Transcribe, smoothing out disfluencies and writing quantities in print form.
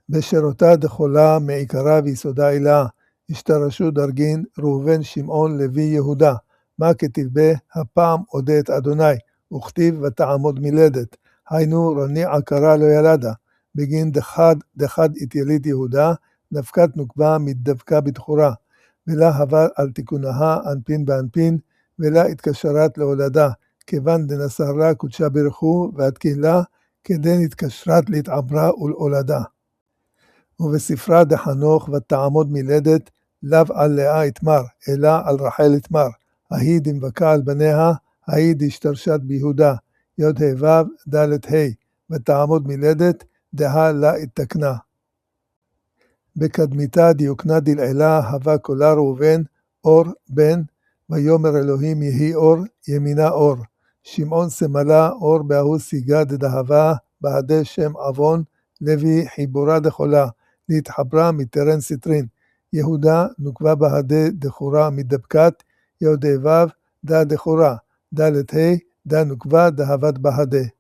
בשירותה דחולה מעיקרה ויסודה אילה, השתרשו דרגין ראובן שמעון לוי יהודה, מה כתיב בה הפעם אודה את אדוני, וכתיב ותעמוד מלדת, היינו רניע קרא לא ילדה, בגין דחד יליד יהודה, נפקת נוקבה מתדבקה בתחורה, ולה הווה על תיקונها אנפין באנפין, ולה התקשרת להולדה, כיוון דנסר לה קודשה ברכו, והתקין לה, כדן התקשרת להתעברה ולהולדה. ובספרה דחנוך ותעמוד מלדת, לאו על לאה יתמר, אלא על רחל יתמר, ההיא דמבקה על בניה, ההיא דשתרשת ביהודה, יוד ה' ו' ד' ה', ותעמוד מלדת, דהה לה התקנה. בקדמיתה דיוקנה דלעילה, הווה קולה ראובן, אור בן, ויאמר אלוהים יהי אור, ימינה אור. שמעון סמלה, אור בהוא סיגה דדהבה, בהדה שם עוון, לוי חיבורה דחולה, להתחברה מטרן סטרין. יהודה נוקבה בהדה דחורה מדבקת, יוד ו' דה דחורה, ד' ה' דה נוקבה דהבת בהדה.